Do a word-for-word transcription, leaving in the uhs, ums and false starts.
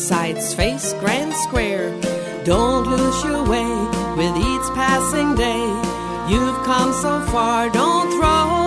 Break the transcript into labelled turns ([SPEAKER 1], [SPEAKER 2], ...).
[SPEAKER 1] sights face grand square. Don't lose your way with each passing day. You've come so far, don't throw